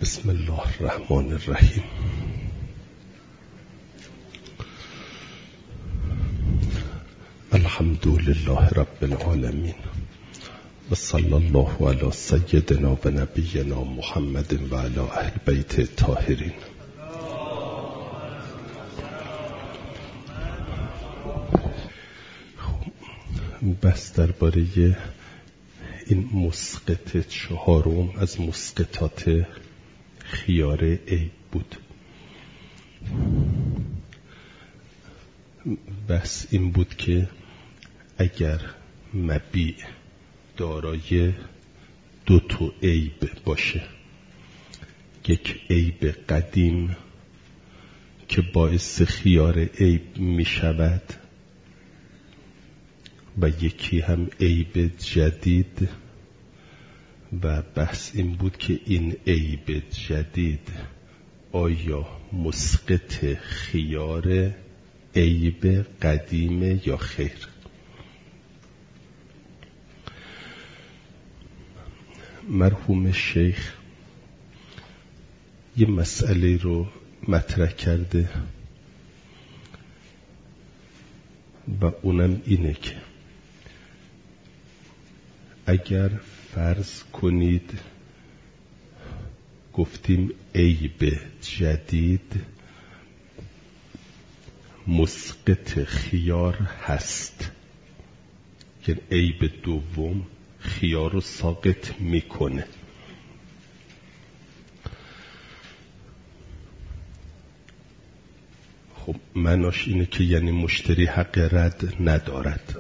بسم الله الرحمن الرحیم. الحمد لله رب العالمین و صلی الله علی سیدنا و نبینا محمد و علی اهل بیت الطاهرین. بس درباره این مسقط چهارم از مسقطات خیار عیب بود. بس این بود که اگر مبیع دارای دو تا عیب باشه، یک عیب قدیم که باعث خیار عیب می شود و یکی هم عیب جدید، و بحث این بود که این عیب جدید آیا مسقط خیار عیب قدیمه یا خیر. مرحوم شیخ یه مسئله رو مطرح کرده و اونم اینه که اگر فرض کنید گفتیم عیب جدید مسقط خیار هست که عیب دوم خیار رو ساقط میکنه، خب معناش اینه که یعنی مشتری حق رد ندارد،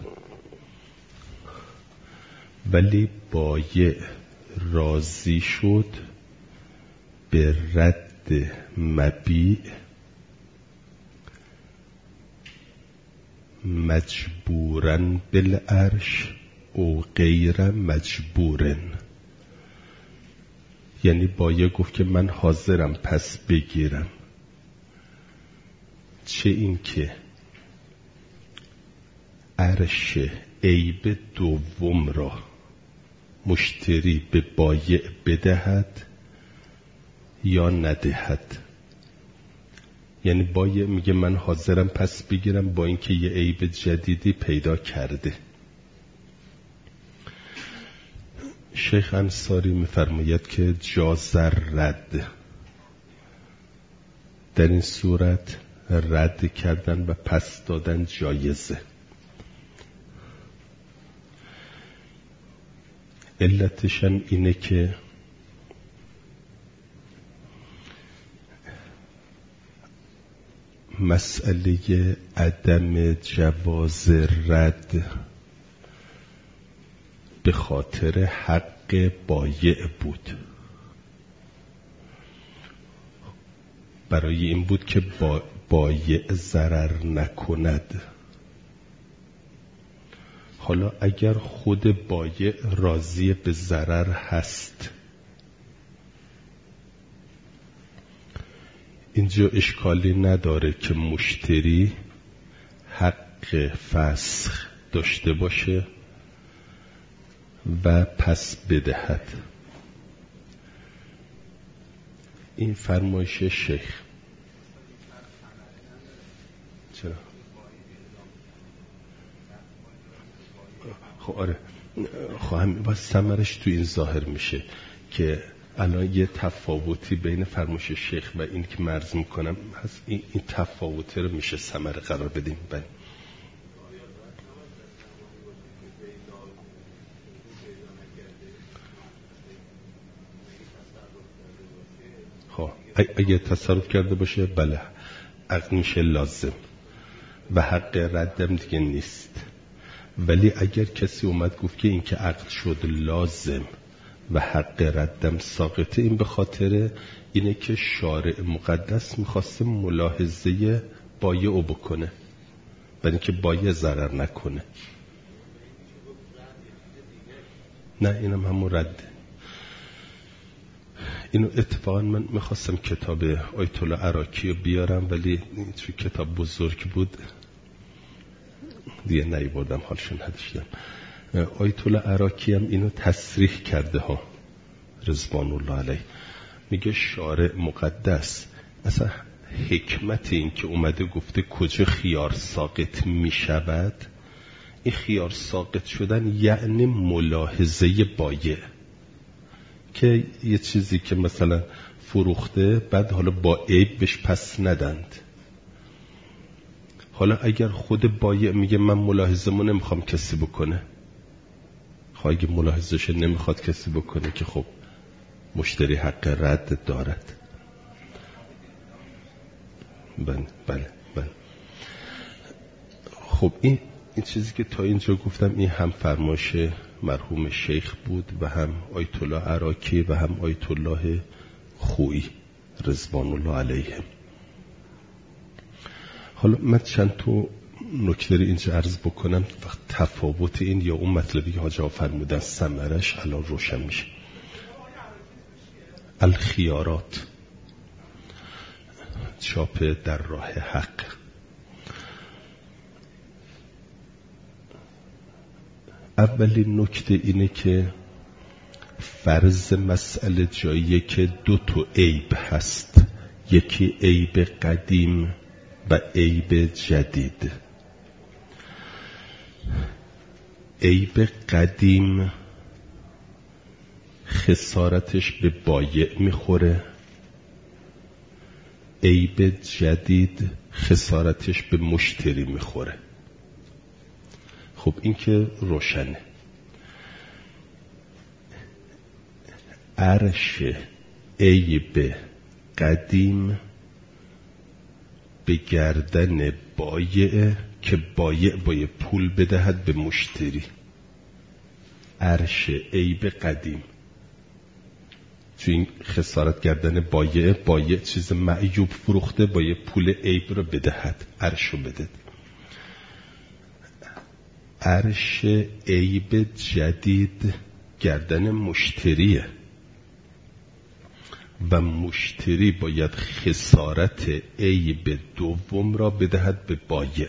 ولی بایع راضی شد به رد مبیع مجبورن بالعرش او غیر مجبورن. یعنی بایع گفت که من حاضرم پس بگیرم، چه این که عرش عیب دوم را مشتری به بایع بدهد یا ندهد. یعنی بایع میگه من حاضرم پس بگیرم با اینکه یه عیب جدیدی پیدا کرده. شیخ انصاری میفرماید که جاز رد، در این صورت رد کردن و پس دادن جایزه. علتشن اینه که مسئله عدم جواز رد به خاطر حق بایع بود، برای این بود که بایع ضرر نکند. حالا اگر خود بایع راضی به ضرر هست، اینجا اشکالی نداره که مشتری حق فسخ داشته باشه و پس بدهد. این فرمایش شیخ. چرا؟ خب آره، خب همین باید ثمرش تو این ظاهر میشه که الان یه تفاوتی بین فرمایش شیخ و این که مرز میکنم هست. این تفاوت رو میشه ثمره قرار بدیم. بله خب اگه تصرف کرده باشه بله عقد میشه لازم و حق ردم دیگه نیست. ولی اگر کسی اومد گفت که این که عقد شد لازم و حق ردم ساقطه، این به خاطر اینه که شارع مقدس میخواسته ملاحظه بایع بکنه، برای اینکه بایع ضرر نکنه. نه اینم همون رده. اینو اتفاقا من میخواستم کتاب آیت الله عراقی رو بیارم، ولی چون کتاب بزرگ بود دیگه نیاوردم، حالشون نداشتم. آیت الله عراقی هم اینو تصریح کرده ها رضوان الله علیه. میگه شارع مقدس. اصلا حکمت این که اومده گفته کجا خیار ساقط میشود، این خیار ساقط شدن یعنی ملاحظه بایع، که یه چیزی که مثلا فروخته بعد حالا با عیب بهش پس ندند. حالا اگر خود بایع میگه من ملاحظه‌مو نمیخوام کسی بکنه، خب اگه ملاحظه‌ش نمیخواد کسی بکنه که خب مشتری حق رد دارد. بله. خب این چیزی که تا اینجا گفتم این هم فرمایش مرحوم شیخ بود و هم آیت الله عراقی و هم آیت الله خویی رضوان الله علیهم. حالا من چند تا نکته اینجا عرض بکنم، تفاوت این یا اون مطلبی که حاج آقا فرمودن ثمرش الان روشن میشه. الخیارات، چاپ در راه حق. اولین نکته اینه که فرض مسئله جاییه که دو تا عیب هست، یکی عیب قدیم و عیب جدید. عیب قدیم خسارتش به بایع میخوره، عیب جدید خسارتش به مشتری میخوره. خب این که روشنه. عرش عیب قدیم به گردن بایع که بایع باید پول بدهد به مشتری. عرش عیب قدیم چون این خسارت گردن بایع چیز معیوب فروخته، باید پول عیب رو بدهد، عرش رو بده. عرش عیب جدید گردن مشتریه و مشتری باید خسارت عیب دوم را بدهد به بایع.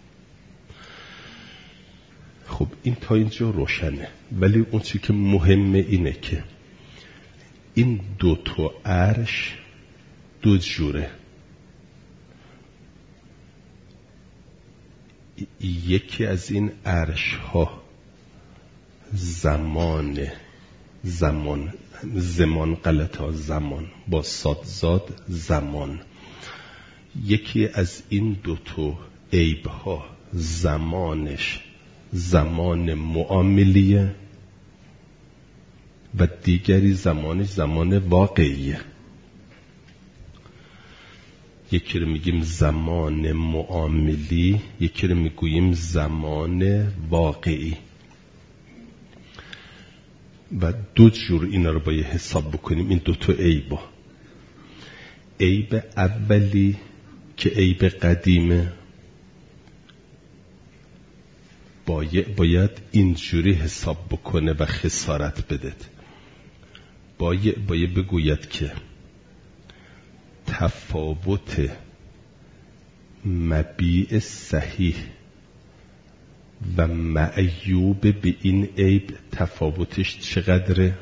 خب این تا اینجا روشنه، ولی اون چی که مهمه اینه که این دو تا عرش دو جوره. یکی از این عرش ها زمان غلط ها، زمان با صادزاد زمان. یکی از این دو تا عیب ها زمانش زمان معاملیه و دیگری زمانش زمان واقعیه. یکی رو میگیم زمان معاملی، یکی رو میگوییم زمان واقعی و دو جور اینا رو باید حساب بکنیم. این دو تا عیبا، عیب اولی که عیب قدیمه باید اینجوری حساب بکنه و خسارت بده. باید بگوید که تفاوت مبیع صحیح و معیوب به این عیب تفاوتش چقدره؟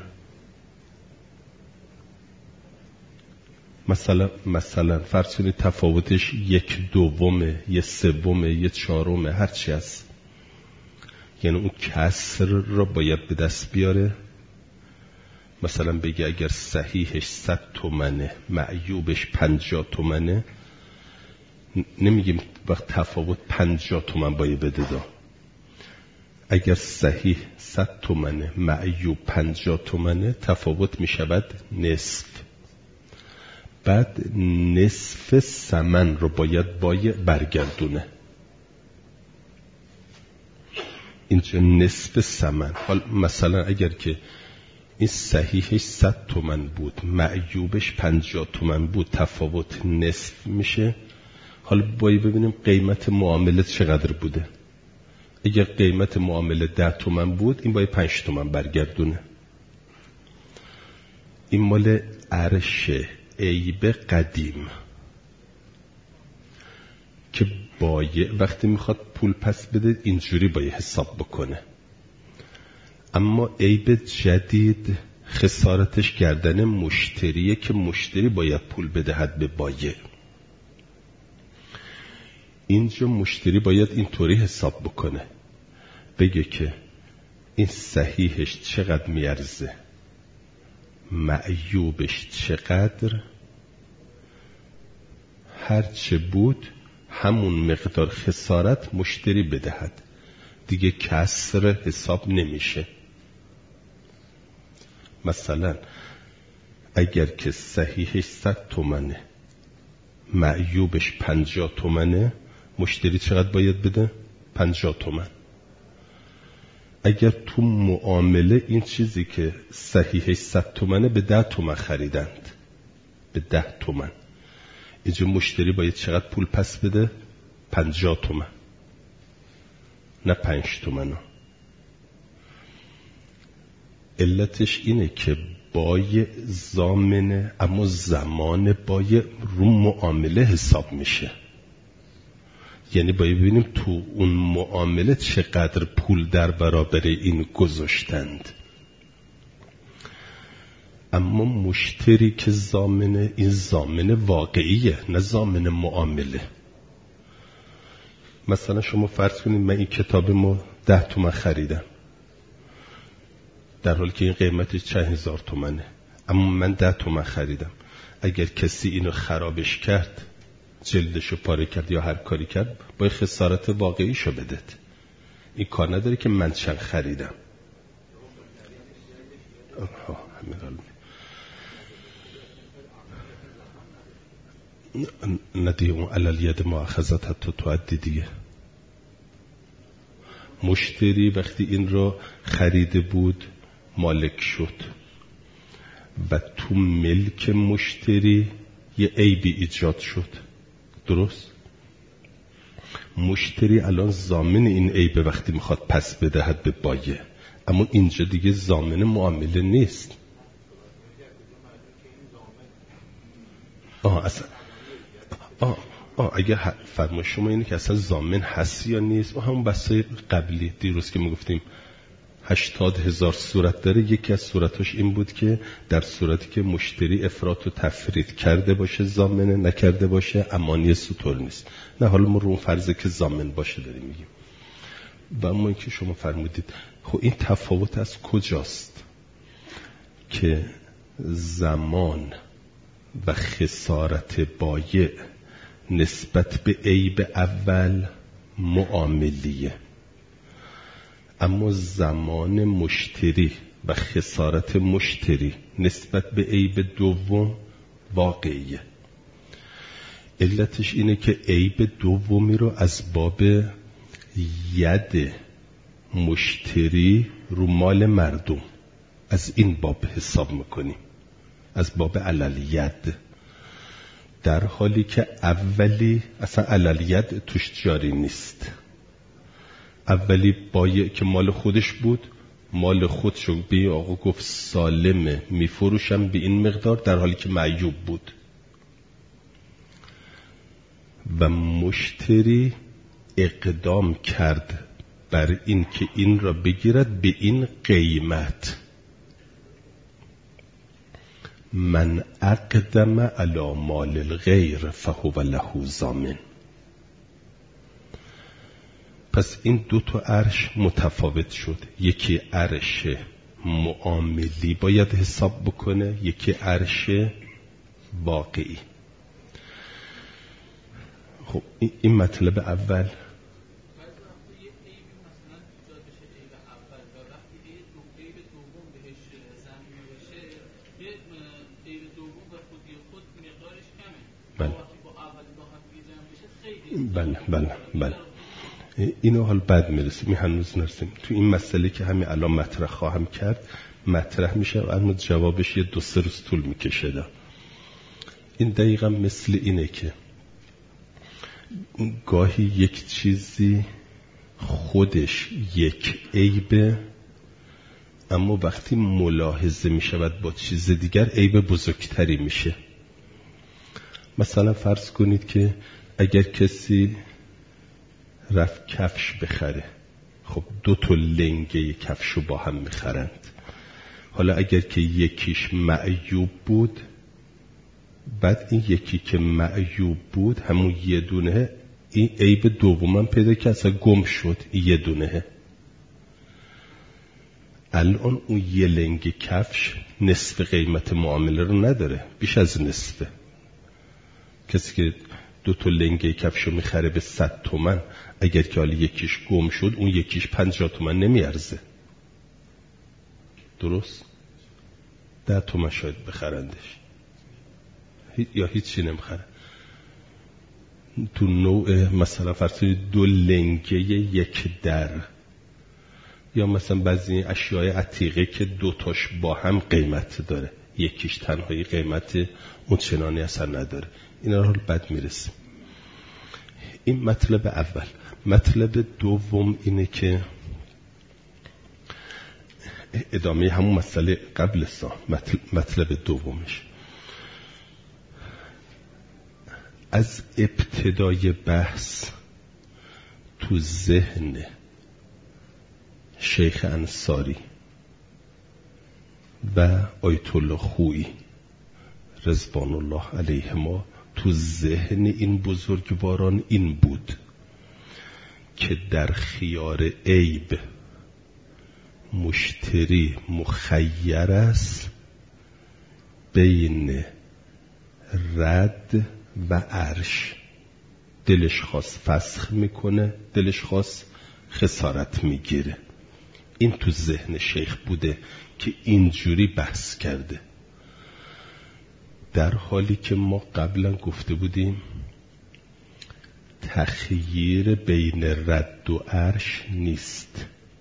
مثلا فرض کنید تفاوتش 1/2، 1/3، 1/4، هرچی هست. یعنی اون کسر رو باید به دست بیاره. مثلا بگه اگر صحیحش 100 تومنه معیوبش 50 تومنه، نمیگیم وقت تفاوت 50 تومن باید بده دا. اگر صحیح 100 تومنه معیوب 50 تومنه تفاوت میشود نصف. بعد نصف ثمن رو باید برگردونه. اینجا نصف ثمن. حال مثلا اگر که این صحیحش 100 تومن بود معیوبش 50 تومن بود، تفاوت نصف میشه. حالا باید ببینیم قیمت معامله چقدر بوده. اگر قیمت معامله 10 تومن بود این باید 5 تومن برگردونه. این مال عرش عیب قدیم که بایع وقتی میخواد پول پس بده اینجوری باید حساب بکنه. اما عیب جدید خسارتش گردن مشتریه که مشتری باید پول بدهد به بایع. اینجا مشتری باید اینطوری حساب بکنه، بگه که این صحیحش چقدر میارزه، معیوبش چقدر، هرچه بود همون مقدار خسارت مشتری بدهد، دیگه کسر حساب نمیشه. مثلا اگر که صحیحش 100 تومنه معیوبش 50 تومنه، مشتری چقدر باید بده؟ 50 تومن. اگر تو معامله این چیزی که صحیحش 100 تومنه به 10 تومن خریدند، به 10 تومن، اینجا مشتری باید چقدر پول پس بده؟ 50 تومن، نه 5 تومن. علتش اینه که بایع ضامنه، اما زمان بایع رو معامله حساب میشه. یعنی باید ببینیم تو اون معامله چقدر پول در برابر این گذاشتند. اما مشتری که ضامنه، این ضامن واقعیه، نه ضامن معامله. مثلا شما فرض کنید من این کتابمو 10 تومن خریدم، در حالی که این قیمتش چند هزار تومنه، اما من 10 تومن خریدم. اگر کسی اینو خرابش کرد، جلدشو پاره کرد یا هر کاری کرد، باید خسارت واقعیشو بدهد. این کار نداره که من چند خریدم. ندیه اون علالید مؤاخذت حتی تو عدی دیگه. مشتری وقتی این رو خریده بود مالک شد و تو ملک مشتری یه عیبی ایجاد شد، درست؟ مشتری الان ضامن این عیب وقتی میخواد پس بدهد به بایع، اما اینجا دیگه ضامن معامله نیست. اصلا اگه فرمایش شما اینه که اصلا ضامن هست یا نیست، و همون بحثای قبلی دیروز که میگفتیم 80,000 صورت داره، یکی از صورتاش این بود که در صورتی که مشتری افراط و تفرید کرده باشه ضامنه، نکرده باشه امانی سطور نیست. نه، حالا ما رو اون فرضه که ضامن باشه داریم میگیم. و اما اینکه شما فرمودید خب این تفاوت از کجاست که زمان و خسارت بایع نسبت به عیب اول معاملیه، اما زمان مشتری و خسارت مشتری نسبت به عیب دوم واقعیه. علتش اینه که عیب دومی رو از باب ید مشتری رو مال مردم، از این باب حساب میکنیم، از باب علالید، در حالی که اولی اصلا علالید توش جاری نیست. اولی بایع که مال خودش بود، مال خودشو به آقا گفت سالمه میفروشم به این مقدار، در حالی که معیوب بود. و مشتری اقدام کرد بر این که این را بگیرد به این قیمت. من اقدم علی مال الغیر فهو له ضامن. پس این دو تا عرش متفاوت شد. یکی عرش معاملی باید حساب بکنه، یکی عرش واقعی. خب این مطلب اول. بله اینو حال بعد میرسیم، هنوز نرسیم تو این مسئله که همین الان مطرح خواهم کرد. مطرح میشه و اما جوابش یه 2-3 روز طول میکشه. این دقیقا مثل اینه که گاهی یک چیزی خودش یک عیبه، اما وقتی ملاحظه میشود با چیز دیگر عیب بزرگتری میشه. مثلا فرض کنید که اگر کسی رفت کفش بخره، خب 2 تا لنگه کفشو با هم میخرند. حالا اگر که یکیش معیوب بود، بعد این یکی که معیوب بود همون یه دونه، این عیب دومم پیدا که اصلا گم شد، یه دونه. الان اون یه لنگ کفش نصف قیمت معامله رو نداره، بیش از نصفه. کسی که 2 لنگ کفش رو میخره به 100 تومن، اگر که حالا یکیش گم شد اون یکیش 50 تومن نمیارزه. درست؟ 10 تومن شاید بخرندش یا هیچی نمیخره. تو نوع مثلا فرض 2 لنگه یک در، یا مثلا بعضی اشیاء عتیقه که 2 تاش با هم قیمت داره، یکیش تنهایی قیمت اون چنانی اثر نداره. اینا رو بعد میرسیم. این مطلب اول. مطلب دوم اینه که ادامه همون مسئله قبل مطلب دومش، از ابتدای بحث تو ذهن شیخ انصاری و آیت الله خویی رضوان الله علیهما، تو ذهن این بزرگواران این بود که در خیار عیب مشتری مخیر است بین رد و عرش. دلش خواست فسخ میکنه، دلش خواست خسارت میگیره. این تو ذهن شیخ بوده که اینجوری بحث کرده، در حالی که ما قبلا گفته بودیم تخییر بین رد و عرش نیست.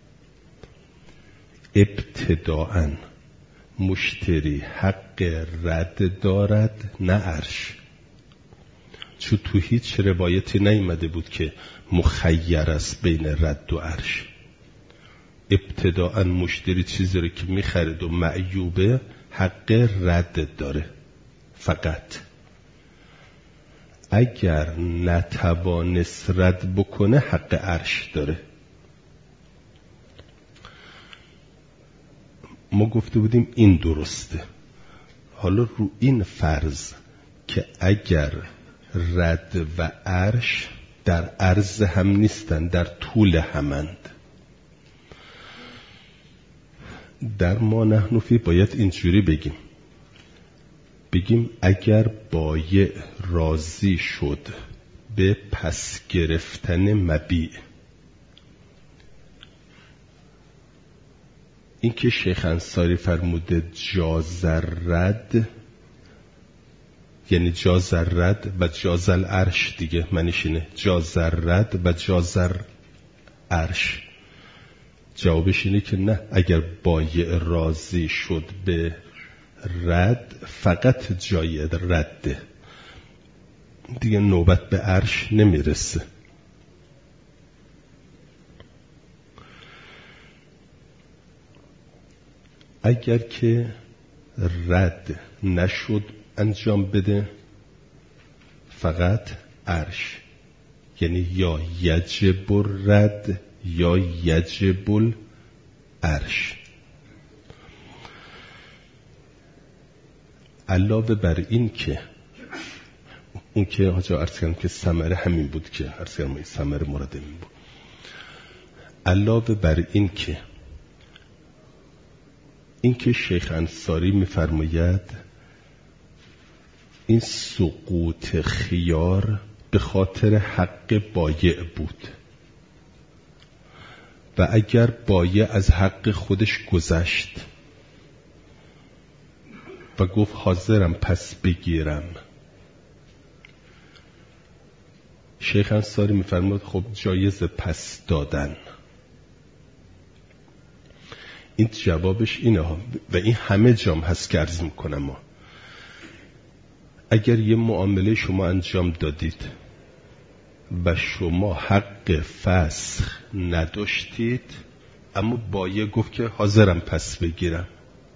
ابتداءً مشتری حق رد دارد نه عرش، چون تو هیچ روایتی نیامده بود که مخیر است بین رد و عرش. ابتداءً مشتری چیزی رو که میخرد و معیوبه حق رد داره فقط. اگر نتوانست رد بکنه حق عرش داره. ما گفته بودیم این درسته. حالا رو این فرض که اگر رد و عرش در عرض هم نیستن، در طول همند، در ما نحن فی باید اینجوری بگیم اگر بایع راضی شد به پس گرفتن مبیع، این که شیخ انصاری فرموده جاز الرد، یعنی جاز الرد و جاز العرش دیگه، معنیش اینه جاز الرد و جاز العرش. جوابش اینه که نه، اگر بایع راضی شد به رد فقط جای رده دیگه، نوبت به عرش نمیرسه. اگر که رد نشد انجام بده فقط عرش، یعنی یا یجب الرد یا یجب العرش. علاوه بر این که اون که آجا عرض کردم که ثمره همین بود که عرض کردم ثمره مراد این بود. علاوه بر این که شیخ انصاری می‌فرماید این سقوط خیار به خاطر حق بایع بود و اگر بایع از حق خودش گذشت و گفت حاضرم پس بگیرم، شیخ انصاری می‌فرماید خب جایز پس دادن. این جوابش اینه ها و این همه جام هست که عرض میکنم. ما اگر یه معامله شما انجام دادید و شما حق فسخ نداشتید اما بایع گفت که حاضرم پس بگیرم،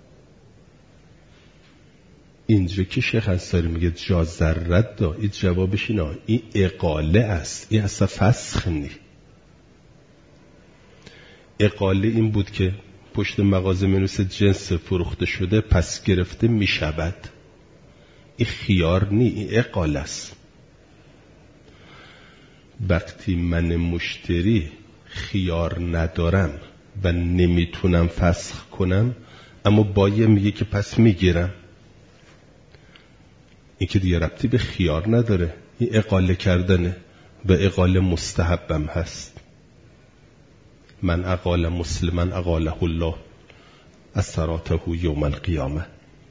اینجا که شیخ انصاری میگه جاز الرد دا، این جوابش اینه، این اقاله است، این اصلا فسخ نی. اقاله این بود که پشت مغازه می‌نویسه جنس فروخته شده پس گرفته میشود. این خیار نی، این اقاله است. وقتی من مشتری خیار ندارم و نمیتونم فسخ کنم، اما بایع میگه که پس میگیرم، این که دیگه ربطی به خیار نداره، این اقاله کردنه و اقاله مستحبم هست. من اقال مسلما اقاله الله اثراته یوم القیامه.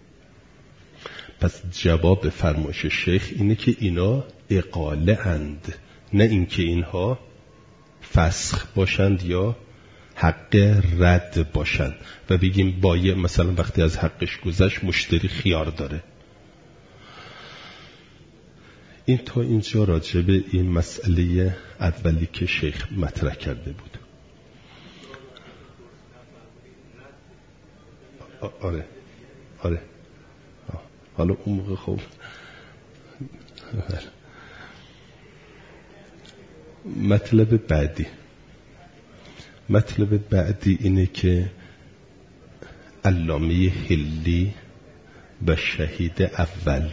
پس جواب فرمایش شیخ اینه که اینا اقاله اند، نه اینکه اینها فسخ باشند یا حق رد باشند و بگیم بایع مثلا وقتی از حقش گذشت مشتری خیار داره. این تا اینجا راجع به این مسئله اولی که شیخ مطرح کرده بود. آره حالا اون موقع خوب مطلب بعدی اینه که علامه حلی و شهید اول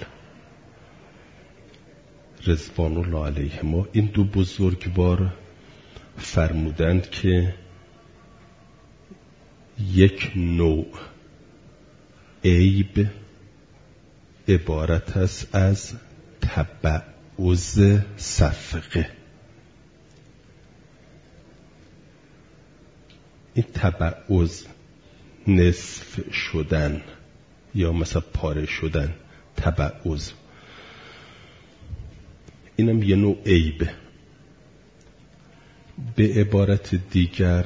رضوان الله علیهما این دو بزرگوار فرمودند که یک نوع عیب عبارت است از تبعض صفقه. این تبعض نصف شدن یا مثلا پاره شدن، تبعض اینم یه نوع عیبه. به عبارت دیگر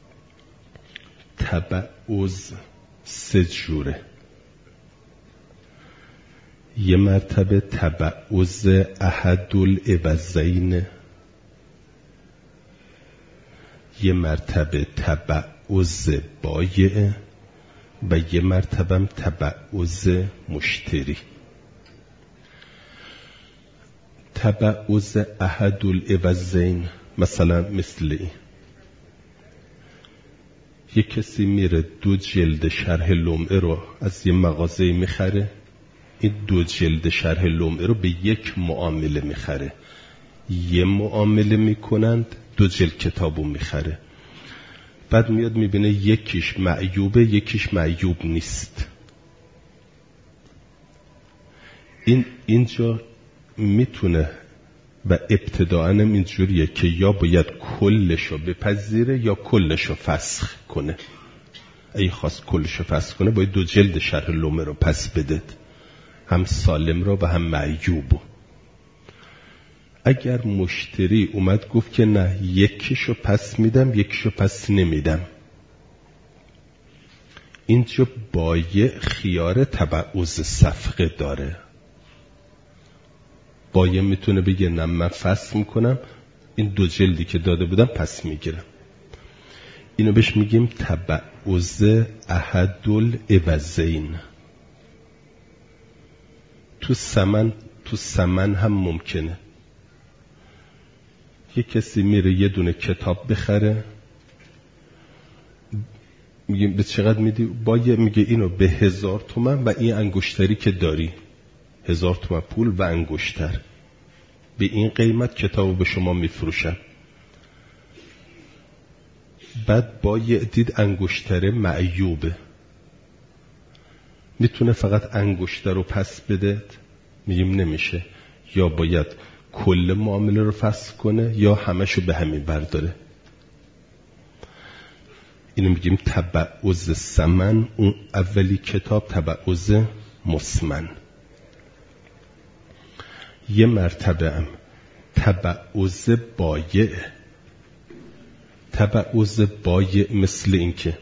تبعض سه جوره. یه مرتبه تبعض احد العوضین، یه مرتبه تبعض بایع و یه مرتبه تبعض مشتری. تبعض احد العوضین مثلا مثل این: یه کسی میره 2 جلد شرح لمعه رو از یه مغازه میخره، این 2 جلد شرح لمعه رو به یک معامله میخره، یه معامله میکنند 2 جلد کتابو میخره، بعد میاد میبینه یکیش معیوبه یکیش معیوب نیست. اینجا میتونه و ابتداءً اینجوریه که یا باید کلشو بپذیره یا کلشو فسخ کنه. اگه خواست کلشو فسخ کنه باید 2 جلد شرح لمعه رو پس بده، هم سالم رو و هم معیوبو. اگر مشتری اومد گفت که نه یکیشو پس میدم یکیشو پس نمیدم، اینجا بایع خیار تبعض صفقه داره. بایع میتونه بگه نه من فسخ میکنم، این 2 جلدی که داده بودم پس میگیرم. اینو بهش میگیم تبعض احد العوضین. تو ثمن هم ممکنه. یه کسی میره یه دونه کتاب بخره، میگیم به چقدر میدی؟ بایع میگه اینو به 1000 تومان و این انگشتری که داری 1000 تومان پول و انگشتر، به این قیمت کتابو به شما میفروشم. بعد بایع دید انگشتر معیوبه، میتونه فقط انگشتر رو پس بده؟ میگیم نمیشه، یا باید کل معامله رو فسخ کنه یا همشو به همین برداره. اینو میگیم تبعض ثمن. اون اولی کتاب تبعض مسمن. یه مرتبه هم تبعض بایع. تبعض بایع مثل این که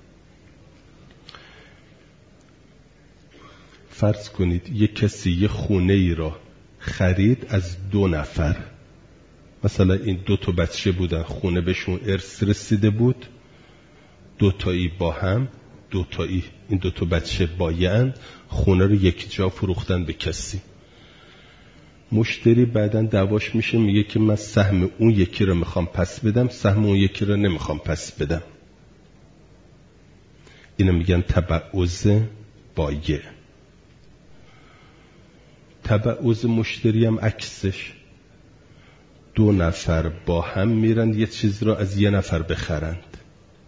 فرض کنید یک کسی یه خونه ای را خرید از 2 نفر، مثلا این 2 تا بچه بودن، خونه بهشون ارث رسیده بود، 2 تایی با هم، 2 تایی این 2 تا بچه بایعن، خونه رو یک جا فروختن به کسی. مشتری بعداً دعواش میشه، میگه که من سهم اون یکی رو میخوام پس بدم، سهم اون یکی رو نمیخوام پس بدم. اینو میگن تبعوض بایع. تبعوض مشتری هم عکسش، 2 نفر با هم میرن یه چیز رو از یه نفر بخرند،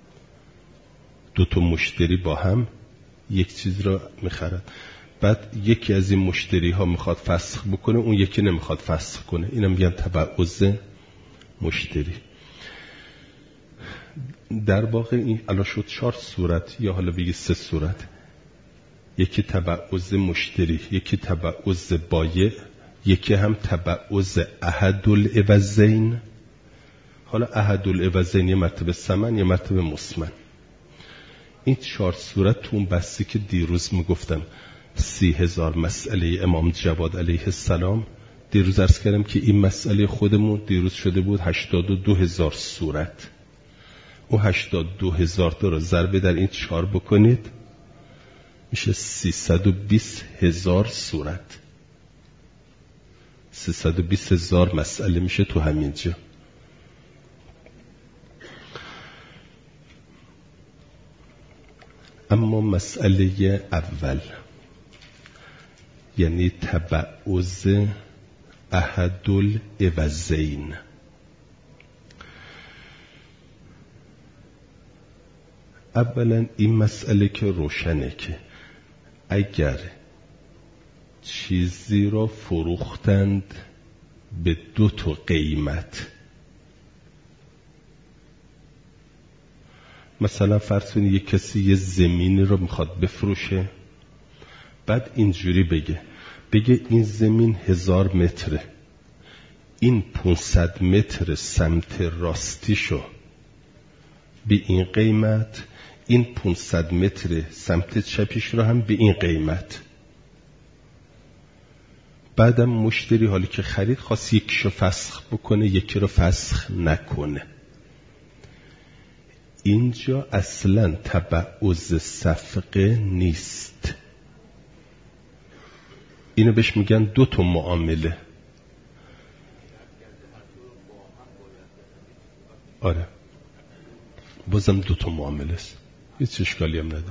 2 تا مشتری با هم یک چیز رو میخرند، بعد یکی از این مشتری ها میخواد فسخ بکنه، اون یکی نمیخواد فسخ کنه، اینم میگن تبعوض مشتری. در واقع این الان شد 4 صورت، یا حالا بگی 3 صورت، یکی تبعوض مشتری، یکی تبعوض بایع، یکی هم تبعوض احدالعوضین. حالا احدالعوضین یه مرتبه ثمن، یه مرتبه مسمن. این 4 صورت تو اون بحثی که دیروز میگفتم 30,000 مسئله امام جواد علیه السلام، دیروز عرض کردم که این مسئله خودمون دیروز شده بود 82,000 صورت. اون 82,000 رو ضرب در این 4 بکنید میشه 320,000 صورت، 320,000 مسئله میشه تو همین جا. اما مسئله اول یعنی تبعوض احدالعوضین، اولا این مسئله که روشنه که اگر چیزی را فروختند به 2 تا قیمت، مثلا فرض کنید یک کسی یه زمینی رو میخواد بفروشه، بعد اینجوری بگه این زمین 1000 متره، این 500 متر سمت راستیشو به این قیمت، این 500 متر سمت چپیش رو هم به این قیمت. بعدم مشتری حالی که خرید خواست یکیشو فسخ بکنه یکی رو فسخ نکنه. اینجا اصلا تبعوض صفقه نیست، اینو بهش میگن 2 تا معامله. آره بازم 2 تا معامله است، هیچ اشکالی هم نداره.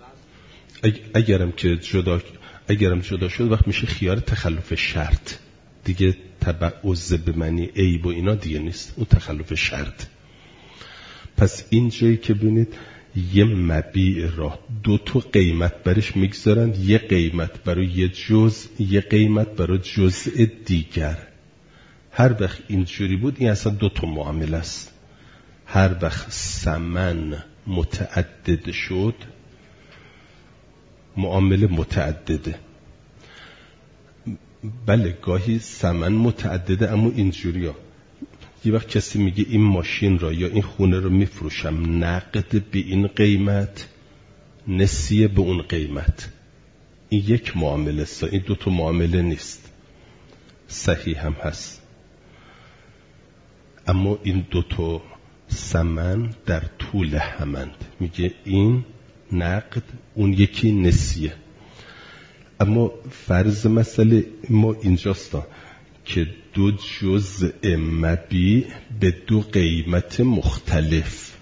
اگرم جدا شد وقت میشه خیار تخلف شرط دیگه، تبعوض به معنی عیب و اینا دیگه نیست، اون تخلف شرط. پس این جایی که ببینید یه مبیع را 2 تا قیمت برش میگذارن، یه قیمت برای یه جزء، یه قیمت برای جزء دیگر. هر وقت اینجوری بود این اصلا 2 تا معامله است. هر وقت ثمن متعدد شد معامله متعدده. بله گاهی ثمن متعدده، اما اینجوری ها یه وقت کسی میگه این ماشین را یا این خونه رو میفروشم نقد به این قیمت، نسیه به اون قیمت، این یک معامله است، این 2 تا معامله نیست. صحیح هم هست، اما این 2 تا ثمن در طول همند، میگه این نقد اون یکی نسیه. اما فرض مسئله ما اینجاست که 2 جزء مبیع به 2 قیمت مختلف،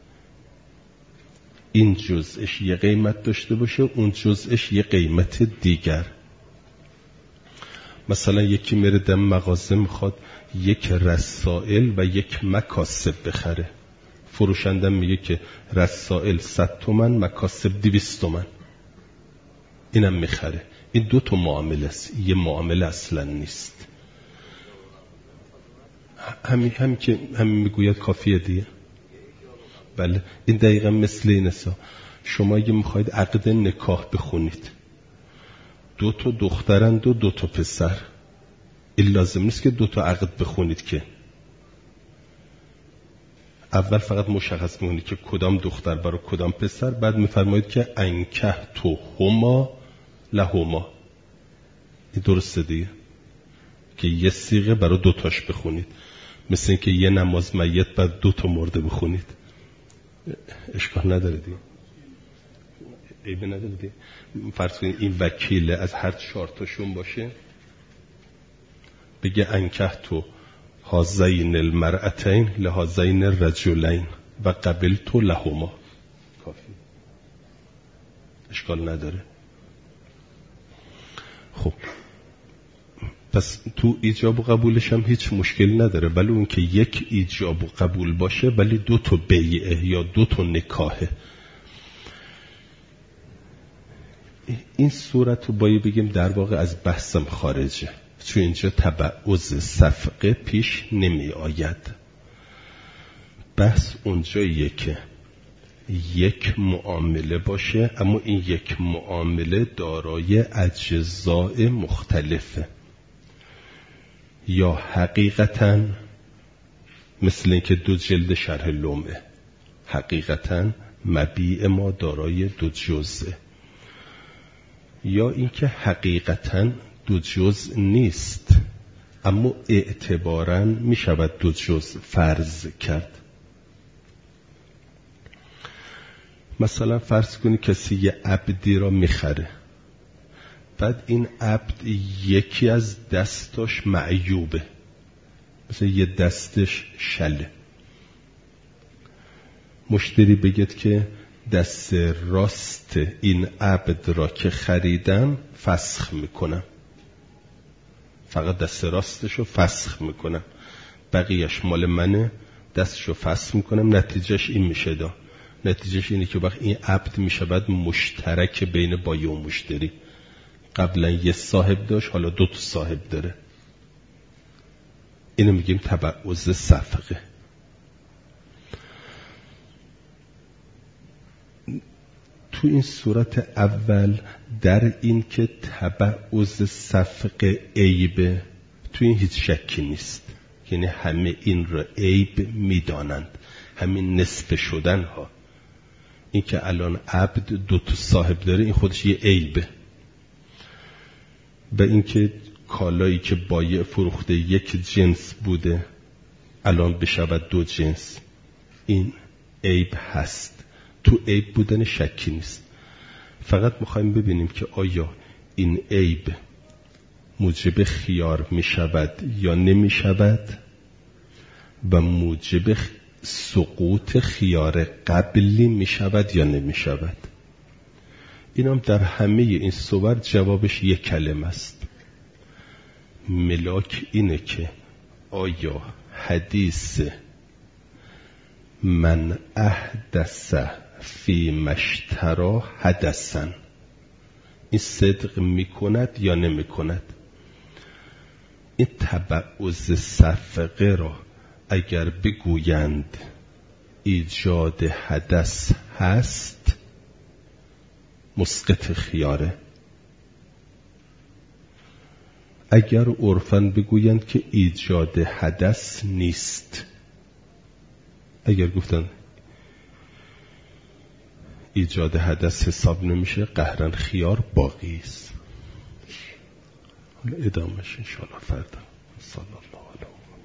این جزءش یه قیمت داشته باشه اون جزءش یه قیمت دیگر. مثلا یکی میره در مغازه میخواد یک رسائل و یک مکاسب بخره، فروشنده میگه که رسائل 100 تومن مکاسب 200 تومن، اینم میخره. این 2 تا معامله است، یه معامله اصلا نیست. همین که همین میگوید کافیه دیگه. بله این دقیقا مثل این است. شما اگه میخواید عقد نکاح بخونید 2 تا دخترند و 2 تا پسر، این لازم نیست که 2 تا عقد بخونید که اول فقط مشخص می‌کنید که کدام دختر برای کدام پسر، بعد می‌فرمایید که انکه تو هما لهما. این درسته دیگه که یه صیغه برای 2 تاش بخونید، مثل این که یه نماز میت بعد 2 تا مرده بخونید، اشکال نداره دیگه، عیبی نداره دیگه. فرض کنید این وکیل از هر 4 تاشون باشه، بگه انکه تو هازین المرأتین لهازین الرجلین و قبلت لهما، کافی. اشکال نداره. خب پس تو ایجاب و قبولش هم هیچ مشکلی نداره، ولی اون که یک ایجاب و قبول باشه ولی 2 تا بیعه یا 2 تا نکاحه. این صورت رو باید بگیم در واقع از بحثم خارجه، چون اینجا تبعض صفقه پیش نمی آید. بحث اونجاییه که یک معامله باشه اما این یک معامله دارای اجزاء مختلفه، یا حقیقتاً مثل اینکه 2 جلد شرح لمعه، حقیقتاً مبیع ما دارای 2 جزءه، یا اینکه حقیقتاً 2 جزء نیست اما اعتباراً می شود 2 جزء فرض کرد. مثلا فرض کنی کسی یه عبدی را میخره، بعد این عبد یکی از دستاش معیوبه، مثلا یه دستش شله. مشتری بگید که دست راست این عبد را که خریدم فسخ میکنم، فقط دست راستشو فسخ میکنم، بقیهش مال منه، دستشو فسخ میکنم. نتیجهش این میشه دا، نتیجهش اینه که وقت این عبد میشود مشترک بین بایع و مشتری. قبلا یه صاحب داشت، حالا 2 تا صاحب داره. اینو میگیم تبعض صفقه. تو این صورت اول در این که تبعض صفقه عیبه، تو این هیچ شکی نیست، یعنی همه این را عیب میدانند، همین نصف شدن ها، این که الان عبد 2 تا صاحب داره این خودش یه عیبه. و این که کالایی که بایع فروخته یک جنس بوده الان بشود 2 جنس، این عیب هست، تو عیب بودن شکی نیست. فقط میخوایم ببینیم که آیا این عیب موجب خیار میشود یا نمیشود و موجب سقوط خیار قبلی میشود یا نمیشود. اینم در همه این صور جوابش یک کلمه است. ملاک اینه که آیا حدیث من احدث فی مشترا حدثا این صدق میکند یا نمیکند. این تبعض صفقه را اگر بگویند ایجاد حدث هست مسقط خیاره، اگر عرفاً بگویند که ایجاد حدث نیست، اگر گفتن ایجاد حدث حساب نمیشه قهرن خیار باقی است. حالا ادامهش انشاءالله فردا. صلی الله علیه و